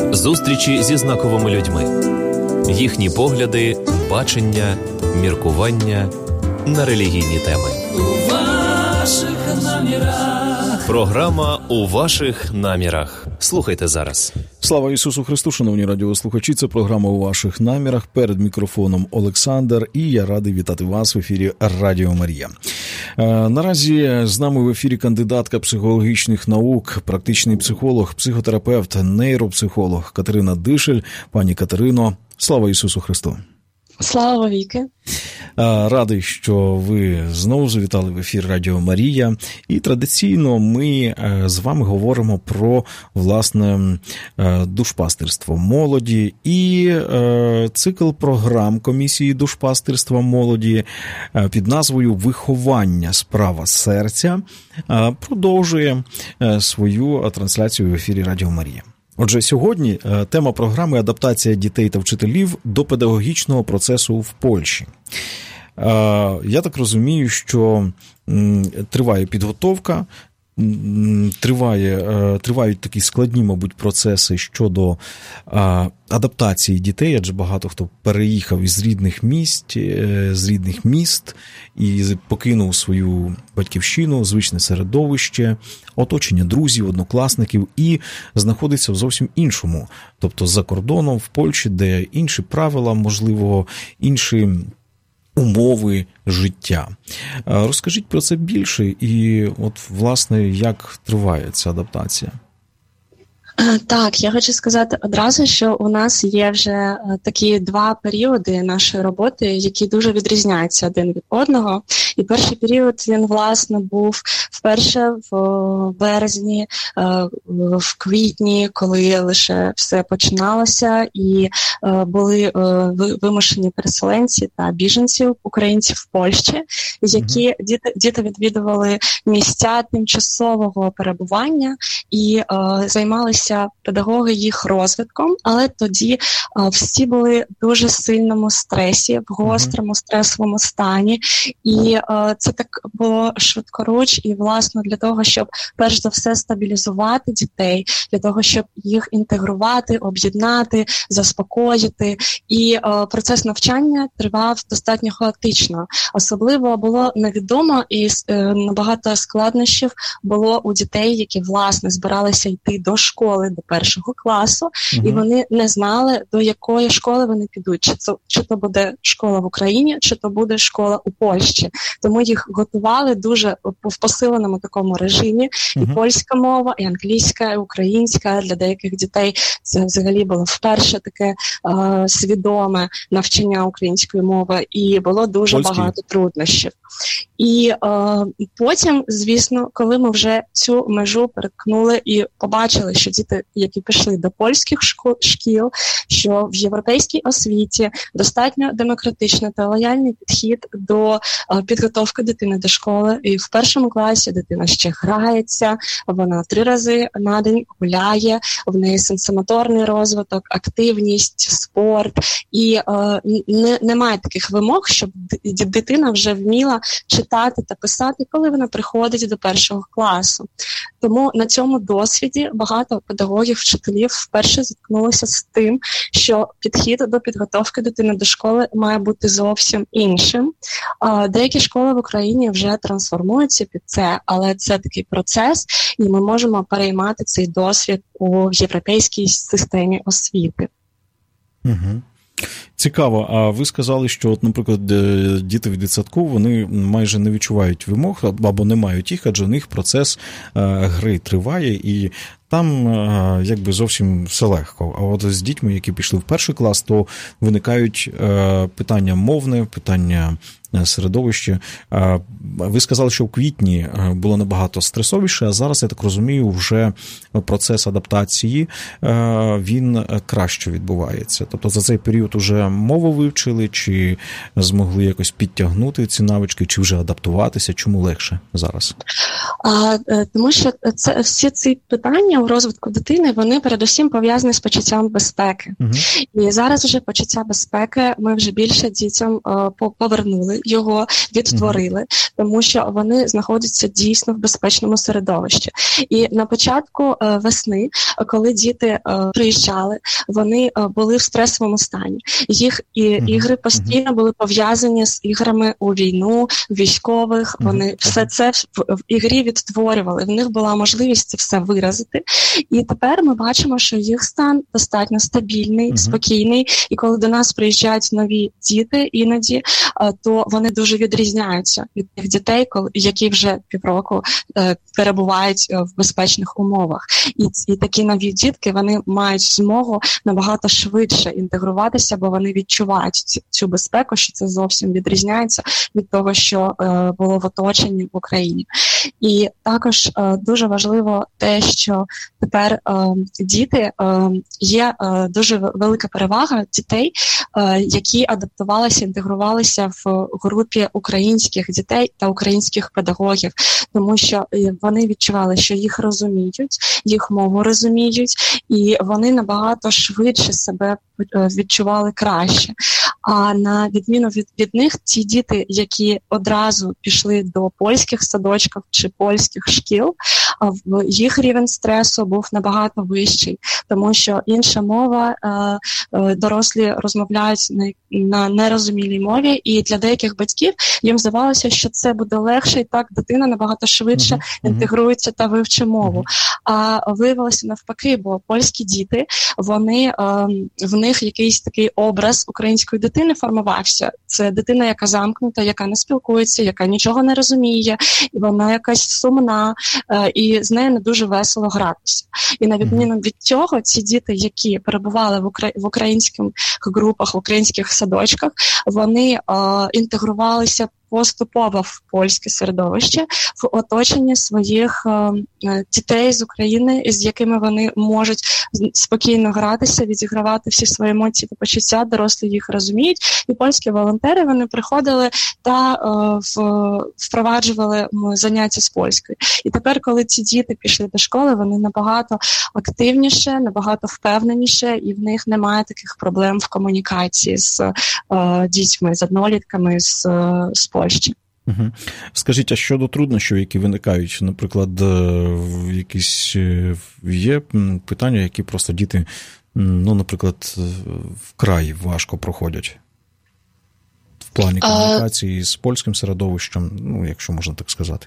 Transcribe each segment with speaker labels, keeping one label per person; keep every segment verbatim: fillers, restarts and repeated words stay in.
Speaker 1: Зустрічі зі знаковими людьми. Їхні погляди, бачення, міркування на релігійні теми.
Speaker 2: У ваших намірах.
Speaker 1: Програма «У ваших намірах». Слухайте зараз.
Speaker 3: Слава Ісусу Христу, шановні радіослухачі, це програма «У ваших намірах». Перед мікрофоном Олександр, і я радий вітати вас в ефірі Радіо Марія. Наразі з нами в ефірі кандидатка психологічних наук, практичний психолог, психотерапевт, нейропсихолог Катерина Дишель. Пані Катерино, слава Ісусу Христу!
Speaker 4: Слава віки!
Speaker 3: Радий, що ви знову завітали в ефір Радіо Марія. І традиційно ми з вами говоримо про, власне, душпастирство молоді. І цикл програм Комісії душпастирства молоді під назвою «Виховання. Справа серця» продовжує свою трансляцію в ефірі Радіо Марія. Отже, сьогодні тема програми «Адаптація дітей та вчителів до педагогічного процесу в Польщі». Я так розумію, що триває підготовка, триває, тривають такі складні, мабуть, процеси щодо адаптації дітей, адже багато хто переїхав із рідних міст, з рідних міст і покинув свою батьківщину, звичне середовище, оточення друзів, однокласників і знаходиться в зовсім іншому, тобто за кордоном, в Польщі, де інші правила, можливо, інші умови життя. Розкажіть про це більше і, от, власне, як триває ця адаптація?
Speaker 4: Так, я хочу сказати одразу, що у нас є вже такі два періоди нашої роботи, які дуже відрізняються один від одного. І перший період, він, власне, був вперше в березні, в квітні, коли лише все починалося, і були вимушені переселенці та біженці, українці в Польщі, які mm-hmm. діти, діти відвідували місця тимчасового перебування і займалися педагоги їх розвитком, але тоді а, всі були в дуже сильному стресі, в гострому стресовому стані, і а, це так було швидкоруч, і, власне, для того, щоб перш за все стабілізувати дітей, для того, щоб їх інтегрувати, об'єднати, заспокоїти, і а, процес навчання тривав достатньо хаотично. Особливо було невідомо і е, набагато складнощів було у дітей, які, власне, збиралися йти до школи, до першого класу, uh-huh. і вони не знали, до якої школи вони підуть. Чи це, чи то буде школа в Україні, чи то буде школа у Польщі. Тому їх готували дуже в посиленому такому режимі. Uh-huh. І польська мова, і англійська, і українська. Для деяких дітей це взагалі було вперше таке е, свідоме навчання української мови. І було дуже Польський. багато труднощів. І е, потім, звісно, коли ми вже цю межу переткнули і побачили, що діти, які пішли до польських шкіл, що в європейській освіті достатньо демократичний та лояльний підхід до е, підготовки дитини до школи. І в першому класі дитина ще грається, вона три рази на день гуляє, в неї сенсомоторний розвиток, активність, спорт. І е, не, немає таких вимог, щоб дитина вже вміла читати та писати, коли вона приходить до першого класу. Тому на цьому досвіді багато педагогів, вчителів вперше зіткнулися з тим, що підхід до підготовки дитини до школи має бути зовсім іншим. Деякі школи в Україні вже трансформуються під це, але це такий процес, і ми можемо переймати цей досвід у європейській системі освіти.
Speaker 3: Угу. Цікаво. А ви сказали, що, от, наприклад, діти в дитсадку, вони майже не відчувають вимог або не мають їх, адже у них процес гри триває, і там якби зовсім все легко. А от з дітьми, які пішли в перший клас, то виникають питання мовне, питання середовище. Ви сказали, що в квітні було набагато стресовіше, а зараз, я так розумію, вже процес адаптації, він краще відбувається. Тобто за цей період уже мову вивчили, чи змогли якось підтягнути ці навички, чи вже адаптуватися? Чому легше зараз?
Speaker 4: А, тому що це, всі ці питання питання у розвитку дитини, вони передусім пов'язані з почуттям безпеки. Uh-huh. І зараз вже почуття безпеки ми вже більше дітям е, повернули його, відтворили, uh-huh. тому що вони знаходяться дійсно в безпечному середовищі. І на початку е, весни, коли діти е, приїжджали, вони е, були в стресовому стані. Їх і, uh-huh. ігри постійно uh-huh. були пов'язані з іграми у війну, військових. Uh-huh. Вони все це в, в ігрі відтворювали. В них була можливість це все виразити. І тепер ми бачимо, що їх стан достатньо стабільний, uh-huh. спокійний. І коли до нас приїжджають нові діти іноді, то вони дуже відрізняються від тих дітей, які вже півроку перебувають в безпечних умовах. І, і такі нові дітки, вони мають змогу набагато швидше інтегруватися, бо вони відчувають цю, цю безпеку, що це зовсім відрізняється від того, що е, було в оточенні в Україні. І також е, дуже важливо те, що тепер е, діти, е, є е, дуже велика перевага дітей, е, які адаптувалися, інтегрувалися в групі українських дітей та українських педагогів, тому що вони відчували, що їх розуміють, їх мову розуміють, і вони набагато швидше себе відчували краще. А на відміну від, від них, ті діти, які одразу пішли до польських садочків чи польських шкіл, їх рівень стресу був набагато вищий, тому що інша мова, дорослі розмовляють на, на нерозумілій мові, і для деяких батьків їм здавалося, що це буде легше, і так дитина набагато швидше uh-huh. інтегрується та вивчить мову. Uh-huh. А виявилося навпаки, бо польські діти, вони, в них якийсь такий образ української дитини формувався. Це дитина, яка замкнута, яка не спілкується, яка нічого не розуміє, і вона якась сумна, і з нею не дуже весело гратися. І на відміну від цього, ці діти, які перебували в, укра... в українських групах, в українських садочках, вони е, інтегрувалися поступово в польське середовище, в оточенні своїх е, дітей з України, з якими вони можуть спокійно гратися, відігравати всі свої емоції та почуття, дорослі їх розуміють. І польські волонтери, вони приходили та е, в, впроваджували заняття з польською. І тепер, коли ці діти пішли до школи, вони набагато активніше, набагато впевненіше, і в них немає таких проблем в комунікації з е, дітьми, з однолітками, з, з Польщі.
Speaker 3: Угу. Скажіть, а щодо труднощів, які виникають, наприклад, якісь є питання, які просто діти, ну, наприклад, вкрай важко проходять в плані комунікації а... з польським середовищем, ну, якщо можна так сказати?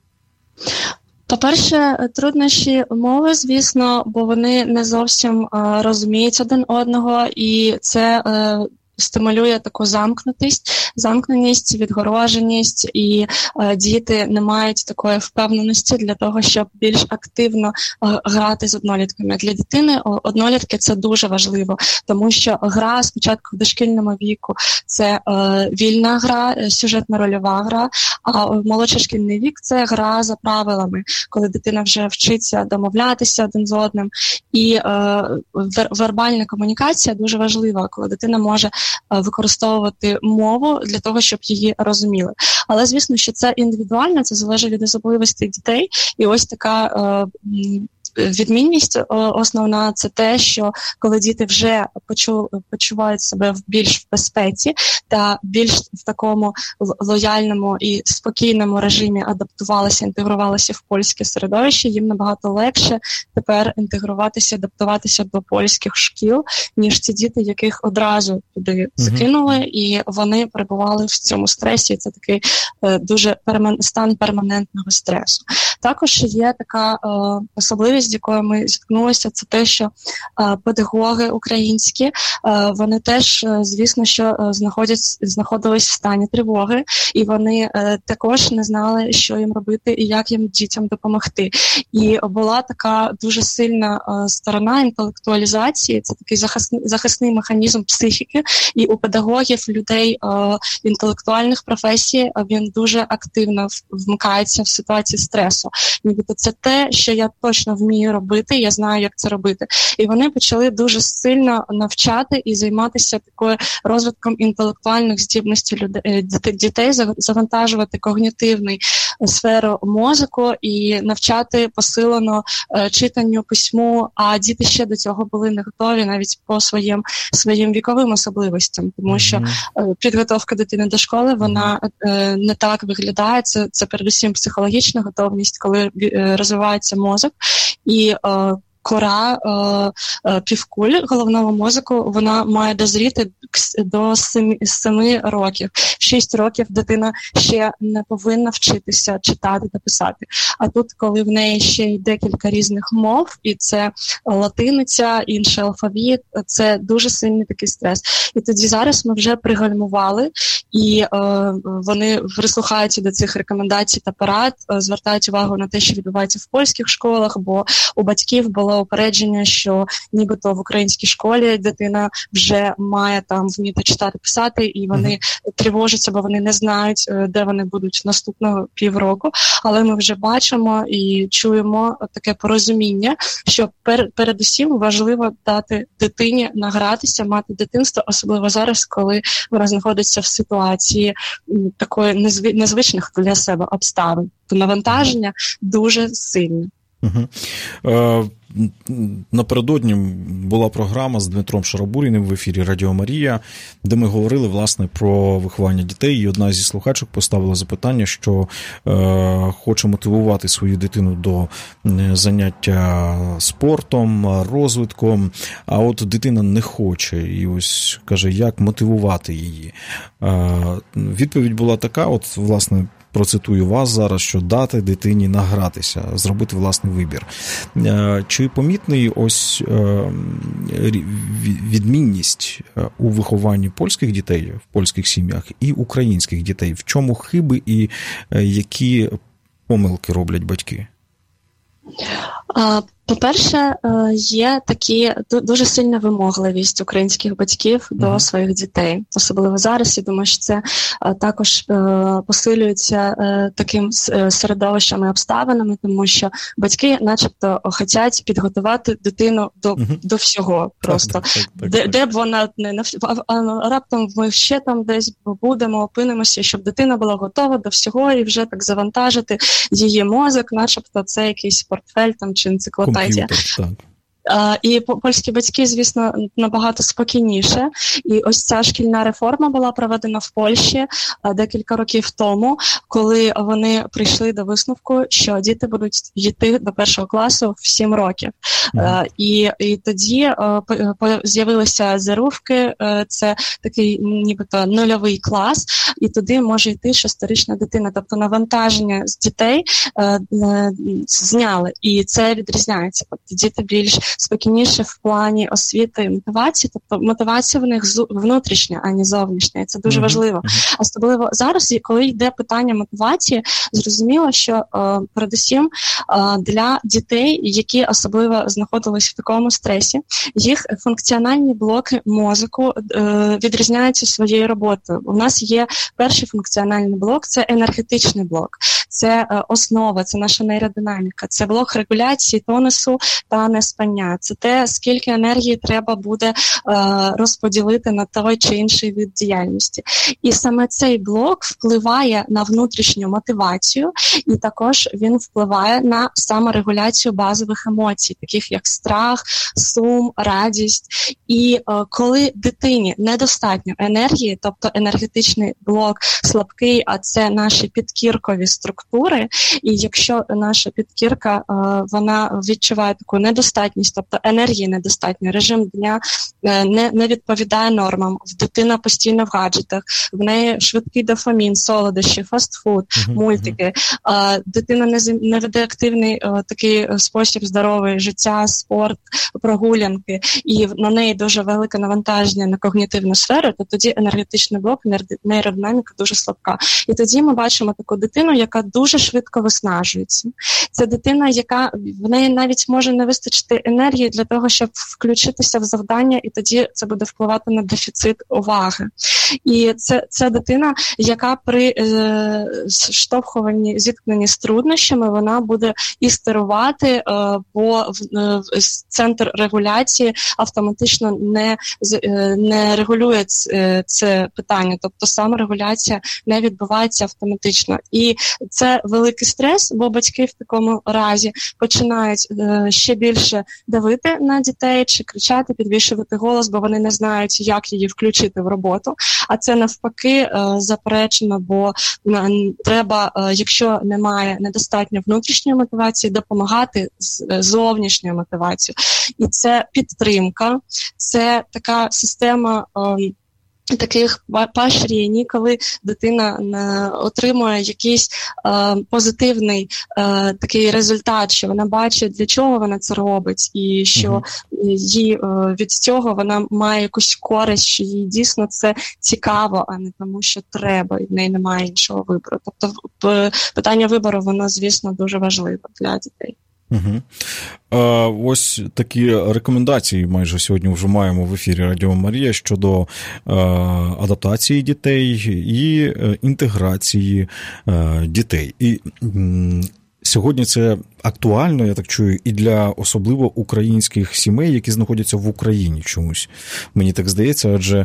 Speaker 4: По-перше, труднощі мови, звісно, бо вони не зовсім е, розуміють один одного, і це е, стимулює таку замкнутість, замкненість, відгороженість, і е, діти не мають такої впевненості для того, щоб більш активно е, грати з однолітками. Для дитини однолітки це дуже важливо, тому що гра спочатку в дошкільному віку – це е, вільна гра, сюжетно-рольова гра, а молодший шкільний вік – це гра за правилами, коли дитина вже вчиться домовлятися один з одним. І е, вер- вербальна комунікація дуже важлива, коли дитина може використовувати мову для того, щоб її розуміли. Але, звісно, що це індивідуально, це залежить від особливостей дітей. І ось така е, відмінність основна – це те, що коли діти вже почу, почувають себе в більш в безпеці та більш в такому лояльному і спокійному режимі адаптувалися, інтегрувалися в польське середовище, їм набагато легше тепер інтегруватися, адаптуватися до польських шкіл, ніж ці діти, яких одразу туди закинули, mm-hmm. і вони перебували в цьому стресі. Це такий е, дуже перман... стан перманентного стресу. Також є така е, особливість, з якою ми зіткнулися, це те, що е, педагоги українські, е, вони теж, е, звісно, що е, знаходять, знаходились в стані тривоги, і вони е, також не знали, що їм робити і як їм дітям допомогти. І була така дуже сильна е, сторона інтелектуалізації, це такий захисний, захисний механізм психіки, і у педагогів, людей е, інтелектуальних професій, е, він дуже активно вмикається в ситуації стресу. Нібито це те, що я точно вмію вмію робити, я знаю, як це робити. І вони почали дуже сильно навчати і займатися такою розвитком інтелектуальних здібностей людей, дітей, завантажувати когнітивний сферу мозку і навчати посилено читанню, письму, а діти ще до цього були не готові навіть по своїм, своїм віковим особливостям, тому mm-hmm. що підготовка дитини до школи, вона mm-hmm. не так виглядає, це, це передусім психологічна готовність, коли розвивається мозок, і кора е, е, півкуль головного мозку, вона має дозріти до семи років. В шість років дитина ще не повинна вчитися читати та писати. А тут, коли в неї ще й декілька різних мов, і це латиниця, інший алфавіт, це дуже сильний такий стрес. І тоді зараз ми вже пригальмували, і е, вони прислухаються до цих рекомендацій та порад, е, звертають увагу на те, що відбувається в польських школах, бо у батьків було упередження, що нібито в українській школі дитина вже має там вміти читати, писати, і вони mm-hmm. тривожаться, бо вони не знають, де вони будуть наступного півроку. Але ми вже бачимо і чуємо таке порозуміння, що пер, передусім важливо дати дитині награтися, мати дитинство, особливо зараз, коли вона знаходиться в ситуації такої незв... незвичних для себе обставин. То навантаження дуже сильне.
Speaker 3: Угу. Е, напередодні була програма з Дмитром Шарабуріним в ефірі Радіо Марія, де ми говорили, власне, про виховання дітей, і одна зі слухачок поставила запитання, що е, хоче мотивувати свою дитину до заняття спортом, розвитком, а от дитина не хоче, і ось каже, як мотивувати її. Е, відповідь була така, от, власне, процитую вас зараз, що дати дитині награтися, зробити власний вибір. Чи помітний ось відмінність у вихованні польських дітей в польських сім'ях і українських дітей? В чому хиби і які помилки роблять батьки?
Speaker 4: По-перше, є такі дуже сильна вимогливість українських батьків до mm-hmm. своїх дітей. Особливо зараз, я думаю, що це також посилюється таким середовищем і обставинами, тому що батьки начебто хочуть підготувати дитину до, mm-hmm. до всього просто. Так, так, так, де, так. де б вона не нав... а раптом ми ще там десь будемо, опинимося, щоб дитина була готова до всього і вже так завантажити її мозок, начебто це якийсь портфель там чи енциклопедія. Так. Uh, і польські батьки, звісно, набагато спокійніше. І ось ця шкільна реформа була проведена в Польщі uh, декілька років тому, коли вони прийшли до висновку, що діти будуть йти до першого класу в сім років. Mm. Uh, і, і тоді uh, з'явилися зерувки, uh, це такий нібито нульовий клас, і туди може йти шестирічна дитина. Тобто навантаження з дітей uh, uh, зняли, і це відрізняється. Тобто діти більш спокійніше в плані освіти і мотивації, тобто мотивація в них внутрішня, а не зовнішня, і це дуже mm-hmm. важливо. Mm-hmm. Особливо зараз, коли йде питання мотивації, зрозуміло, що е, передусім е, для дітей, які особливо знаходились в такому стресі, їх функціональні блоки мозку е, відрізняються своєю роботою. У нас є перший функціональний блок, це енергетичний блок, це е, основа, це наша нейродинаміка, це блок регуляції тонусу та неспання. Це те, скільки енергії треба буде е, розподілити на той чи інший вид діяльності. І саме цей блок впливає на внутрішню мотивацію, і також він впливає на саморегуляцію базових емоцій, таких як страх, сум, радість. І е, коли дитині недостатньо енергії, тобто енергетичний блок слабкий, а це наші підкіркові структури, і якщо наша підкірка, е, вона відчуває таку недостатність, тобто енергії недостатньо, режим дня не, не відповідає нормам, дитина постійно в гаджетах, в неї швидкий дофамін, солодощі, фастфуд, uh-huh, мультики, uh-huh. дитина не, не веде активний uh, такий спосіб здоровий життя, спорт, прогулянки, і на неї дуже велике навантаження на когнітивну сферу, то тоді енергетичний блок, нейродинаміка дуже слабка. І тоді ми бачимо таку дитину, яка дуже швидко виснажується. Це дитина, яка в неї навіть може не вистачити енергії для того, щоб включитися в завдання, і тоді це буде впливати на дефіцит уваги. І це, це дитина, яка при е, штовхуванні, зіткненні з труднощами, вона буде і стерувати, е, бо е, центр регуляції автоматично не, е, не регулює це, це питання, тобто саморегуляція не відбувається автоматично. І це великий стрес, бо батьки в такому разі починають е, ще більше давити на дітей, чи кричати, підвищувати голос, бо вони не знають, як її включити в роботу. А це навпаки е, заперечено, бо е, треба, е, якщо немає недостатньо внутрішньої мотивації, допомагати з е, зовнішньою мотивацією. І це підтримка, це така система е, таких поощрень, коли дитина не отримує якийсь е, позитивний е, такий результат, що вона бачить, для чого вона це робить, і що mm-hmm. їй е, від цього вона має якусь користь, що їй дійсно це цікаво, а не тому, що треба, і в неї немає іншого вибору. Тобто питання вибору, воно, звісно, дуже важливе для дітей.
Speaker 3: Угу. А, ось такі рекомендації майже сьогодні вже маємо в ефірі Радіо Марія щодо а, адаптації дітей і а, інтеграції а, дітей. І м, сьогодні це актуально, я так чую, і для особливо українських сімей, які знаходяться в Україні чомусь. Мені так здається, адже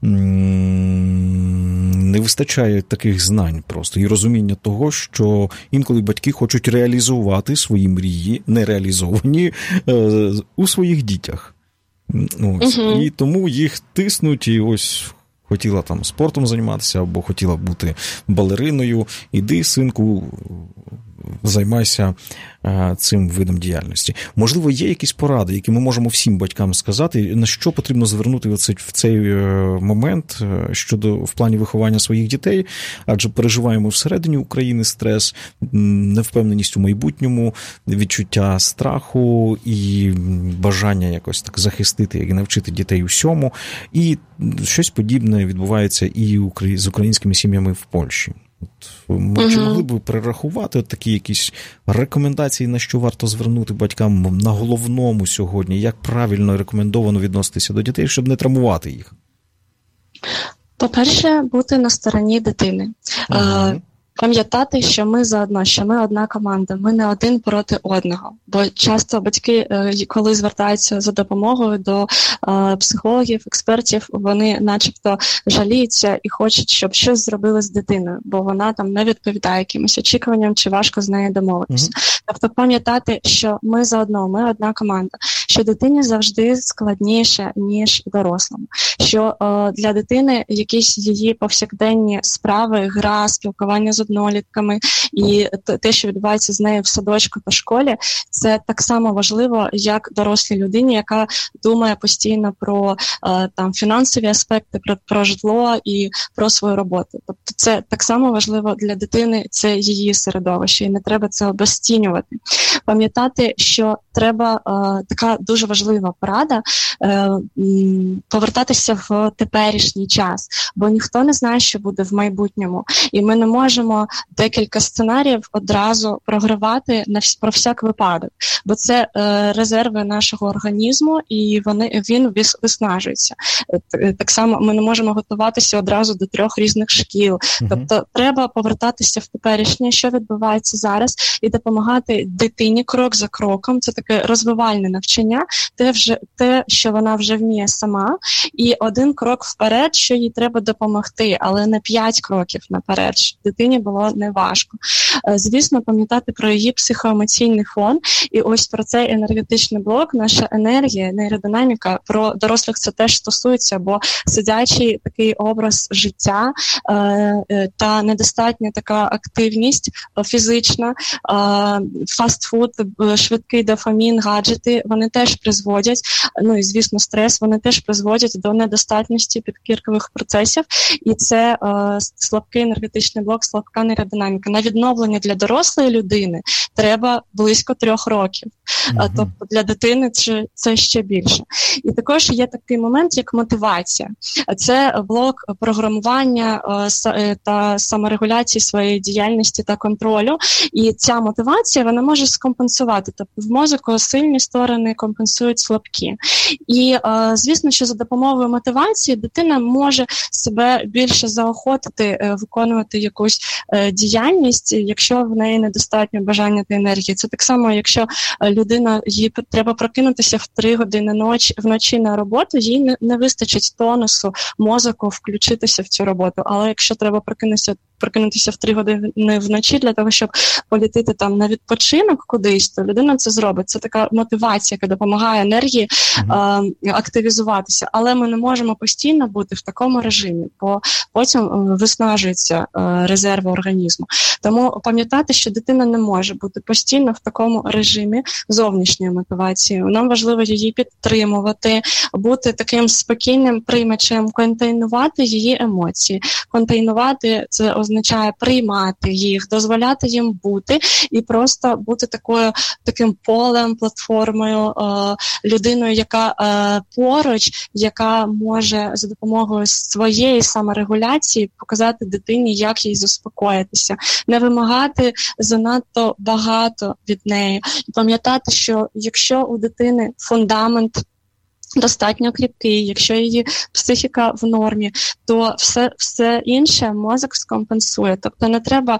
Speaker 3: м- не вистачає таких знань просто і розуміння того, що інколи батьки хочуть реалізувати свої мрії, нереалізовані, е- у своїх дітях. Ось. Угу. І тому їх тиснуть, і ось хотіла там спортом займатися, або хотіла бути балериною. Іди, синку, займайся а, цим видом діяльності. Можливо, є якісь поради, які ми можемо всім батькам сказати, на що потрібно звернути в цей, в цей момент щодо в плані виховання своїх дітей, адже переживаємо всередині України стрес, невпевненість у майбутньому, відчуття страху і бажання якось так захистити і навчити дітей усьому. І щось подібне відбувається і з українськими сім'ями в Польщі. Ми чи могли б перерахувати от такі якісь рекомендації, на що варто звернути батькам на головному сьогодні, як правильно і рекомендовано відноситися до дітей, щоб не травмувати їх?
Speaker 4: По-перше, бути на стороні дитини. Ага. Пам'ятати, що ми заодно, що ми одна команда, ми не один проти одного. Бо часто батьки, коли звертаються за допомогою до е, психологів, експертів, вони начебто жаліються і хочуть, щоб щось зробили з дитиною, бо вона там не відповідає якимось очікуванням чи важко з нею домовитися. Mm-hmm. Тобто пам'ятати, що ми заодно, ми одна команда, що дитині завжди складніше, ніж дорослому. Що е, для дитини якісь її повсякденні справи, гра, спілкування з однолітками і те, що відбувається з нею в садочку та школі, це так само важливо, як дорослій людині, яка думає постійно про е, там фінансові аспекти, про, про житло і про свою роботу. Тобто це так само важливо для дитини, це її середовище, і не треба це обезцінювати. Пам'ятати, що треба, е, така дуже важлива порада, е, повертатися в теперішній час, бо ніхто не знає, що буде в майбутньому, і ми не можемо декілька сценаріїв одразу програвати на вс- про всяк випадок, бо це е, резерви нашого організму, і вони, він вис- виснажується. Е, так само ми не можемо готуватися одразу до трьох різних шкіл. Uh-huh. Тобто треба повертатися в теперішнє, що відбувається зараз, і допомагати дитині крок за кроком. Це таке розвивальне навчання, те, вже, те, що вона вже вміє сама, і один крок вперед, що їй треба допомогти, але не п'ять кроків наперед, щоб дитині було неважко. Звісно, пам'ятати про її психоемоційний фон, і ось про цей енергетичний блок, наша енергія, нейродинаміка, про дорослих це теж стосується, бо сидячий такий образ життя е, та недостатня така активність фізична, е, фастфуд, швидкий дофамін, гаджети, вони теж призводять, ну і звісно стрес, вони теж призводять до недостатності підкіркових процесів, і це е, слабкий енергетичний блок, слаб, швидка нейродинаміка. На відновлення для дорослої людини треба близько трьох років. Mm-hmm. Тобто для дитини це, це ще більше. І також є такий момент, як мотивація. Це блок програмування та саморегуляції своєї діяльності та контролю. І ця мотивація, вона може скомпенсувати. Тобто в мозку сильні сторони компенсують слабкі. І, звісно, що за допомогою мотивації дитина може себе більше заохотити виконувати якусь діяльність, якщо в неї недостатньо бажання та енергії. Це так само, якщо людина, їй треба прокинутися в три години ночі, вночі на роботу, їй не, не вистачить тонусу мозку включитися в цю роботу. Але якщо треба прокинутися прокинутися в три години вночі для того, щоб політити там на відпочинок кудись, то людина це зробить. Це така мотивація, яка допомагає енергії mm-hmm. е, активізуватися. Але ми не можемо постійно бути в такому режимі, бо потім е, виснажуються е, резерви організму. Тому пам'ятати, що дитина не може бути постійно в такому режимі зовнішньої мотивації. Нам важливо її підтримувати, бути таким спокійним приймачем, контейнувати її емоції. Контейнувати – це означає приймати їх, дозволяти їм бути і просто бути такою, таким полем, платформою, е, людиною, яка е, поруч, яка може за допомогою своєї саморегуляції показати дитині, як їй заспокоїтися. Не вимагати занадто багато від неї. І пам'ятати, що якщо у дитини фундамент достатньо кріпкий, якщо її психіка в нормі, то все, все інше мозок скомпенсує. Тобто не треба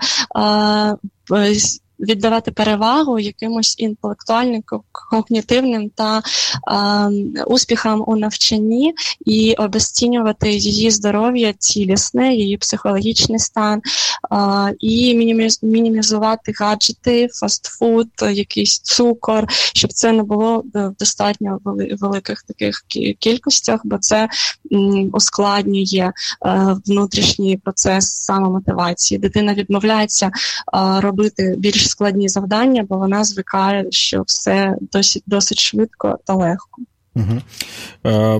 Speaker 4: е, віддавати перевагу якимось інтелектуальним, когнітивним та е, успіхам у навчанні і обезцінювати її здоров'я цілісне, її психологічний стан, е, і мініміз, мінімізувати гаджети, фастфуд, якийсь цукор, щоб це не було в достатньо вели, великих таких кількостях, бо це м, ускладнює е, внутрішній процес самомотивації. Дитина відмовляється е, робити більш складні завдання, бо вона звикає, що все досить, досить швидко та легко.
Speaker 3: Угу. Е,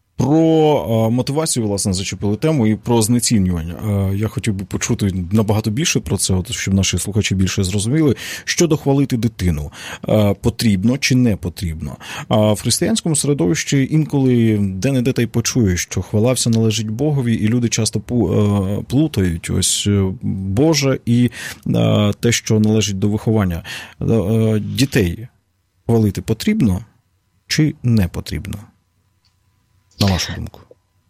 Speaker 3: про мотивацію, власне, зачепили тему, і про знецінювання. Е, я хотів би почути набагато більше про це, от, щоб наші слухачі більше зрозуміли. Щодо хвалити дитину, е, потрібно чи не потрібно? А в християнському середовищі інколи де-не-де та й почуєш, що хвала вся належить Богові, і люди часто плутають ось Боже і е, те, що належить до виховання. Е, дітей хвалити потрібно чи не потрібно? На вашу думку?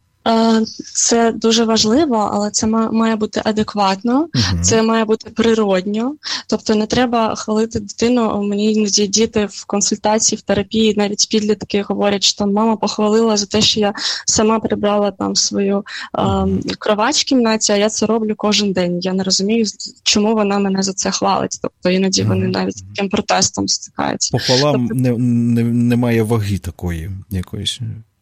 Speaker 4: Це дуже важливо, але це має бути адекватно, uh-huh. це має бути природньо. Тобто не треба хвалити дитину. Мені іноді діти в консультації, в терапії, навіть підлітки говорять, що там мама похвалила за те, що я сама прибрала там свою uh-huh. е, кровать в кімнаті, а я це роблю кожен день. Я не розумію, чому вона мене за це хвалить. Тобто іноді uh-huh. вони навіть таким протестом стикаються.
Speaker 3: Похвала
Speaker 4: тобто,
Speaker 3: не, не, не має ваги такої якоїсь.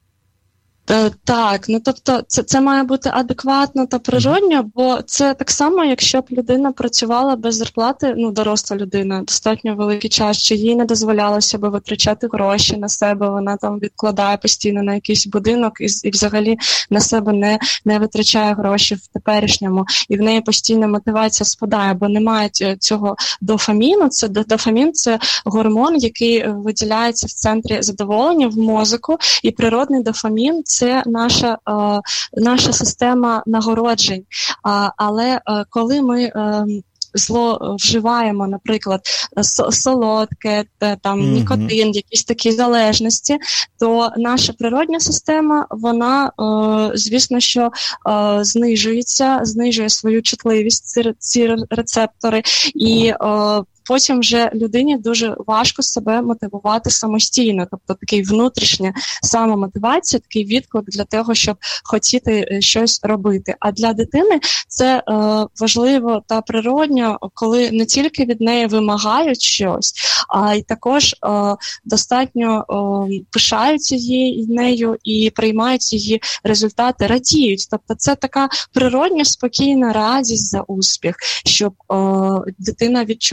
Speaker 4: Так, ну тобто це, це має бути адекватно та природньо, бо це так само, якщо б людина працювала без зарплати, ну доросла людина, достатньо великий час, чи їй не дозволялося би витрачати гроші на себе, вона там відкладає постійно на якийсь будинок і, і взагалі на себе не, не витрачає гроші в теперішньому, і в неї постійна мотивація спадає, бо немає цього дофаміну. Це дофамін – це гормон, який виділяється в центрі задоволення в мозку, і природний дофамін – це наша, е, наша система нагороджень. А, але е, коли ми е, зло вживаємо, наприклад, солодке, там, mm-hmm. нікотин, якісь такі залежності, то наша природня система, вона, е, звісно, що е, знижується, знижує свою чутливість, ці, ці рецептори, і е, потім вже людині дуже важко себе мотивувати самостійно, тобто такий внутрішня самомотивація, такий відклик для того, щоб хотіти щось робити. А для дитини це е, важливо та природньо, коли не тільки від неї вимагають щось, а й також е, достатньо е, пишаються її нею і приймають її результати, радіють. Тобто це така природня, спокійна радість за успіх, щоб е, дитина відчувала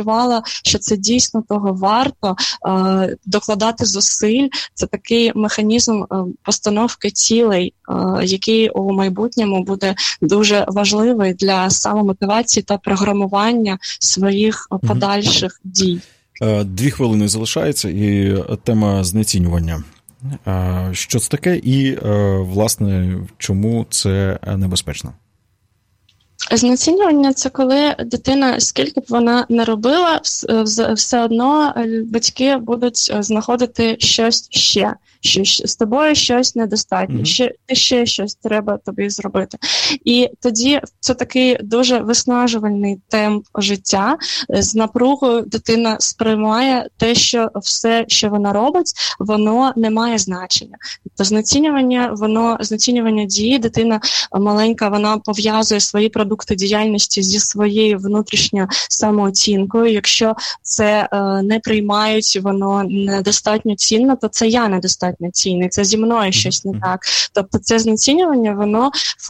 Speaker 4: відчула, що це дійсно того варто, докладати зусиль. Це такий механізм постановки цілей, який у майбутньому буде дуже важливий для самомотивації та програмування своїх подальших дій.
Speaker 3: Дві хвилини залишається, і тема знецінювання. Що це таке і, власне, чому це небезпечно?
Speaker 4: Знецінювання – це коли дитина, скільки б вона не робила, все одно батьки будуть знаходити щось ще. Що з тобою щось недостатньо, mm-hmm. ще, ще щось треба тобі зробити. І тоді це такий дуже виснажувальний темп життя. З напругою дитина сприймає те, що все, що вона робить, воно не має значення. Тобто знецінювання, воно, знецінювання дії, дитина маленька, вона пов'язує свої продукти діяльності зі своєю внутрішньою самооцінкою. Якщо це е, не приймають, воно недостатньо цінно, то це я недостатньо цінний, це зі мною щось не так. Тобто це знецінювання, воно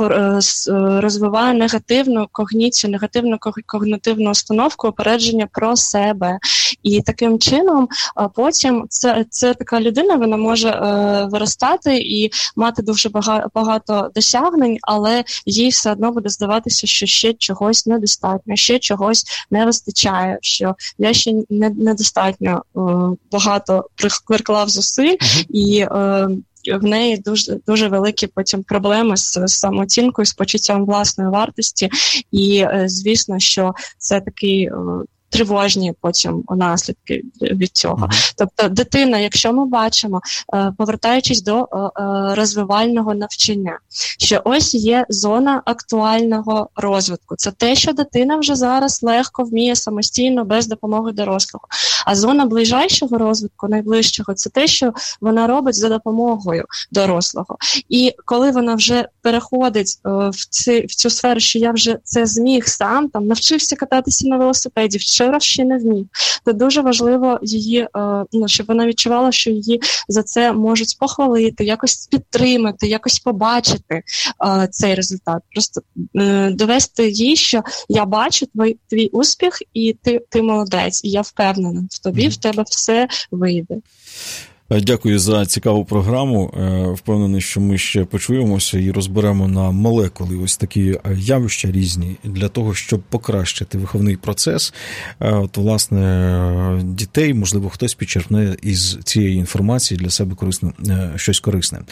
Speaker 4: розвиває негативну когніцію, негативну когнитивну установку, упередження про себе. І таким чином потім це, це така людина, вона може е, виростати і мати дуже багато, багато досягнень, але їй все одно буде здаватися, що ще чогось недостатньо, ще чогось не вистачає, що я ще не, недостатньо е, багато приклав зусиль, і е, в неї дуже, дуже великі потім проблеми з, з самооцінкою, з почуттям власної вартості, і е, звісно, що це такий е, тривожні потім наслідки від цього. Uh-huh. Тобто дитина, якщо ми бачимо, повертаючись до розвивального навчання, що ось є зона актуального розвитку. Це те, що дитина вже зараз легко вміє самостійно, без допомоги дорослого. А зона ближайшого розвитку, найближчого, це те, що вона робить за допомогою дорослого. І коли вона вже переходить в, ці, в цю сферу, що я вже це зміг сам, там навчився кататися на велосипеді, вчора ще не вмів, то дуже важливо її, ну, щоб вона відчувала, що її за це можуть похвалити, якось підтримати, якось побачити uh, цей результат. Просто uh, довести їй, що я бачу твій, твій успіх, і ти, ти молодець, і я впевнена в тобі, в тебе все вийде.
Speaker 3: Дякую за цікаву програму. Впевнений, що ми ще почуємося і розберемо на молекули ось такі явища різні для того, щоб покращити виховний процес. От, власне, дітей, можливо, хтось підчерпне із цієї інформації для себе корисне, щось корисне.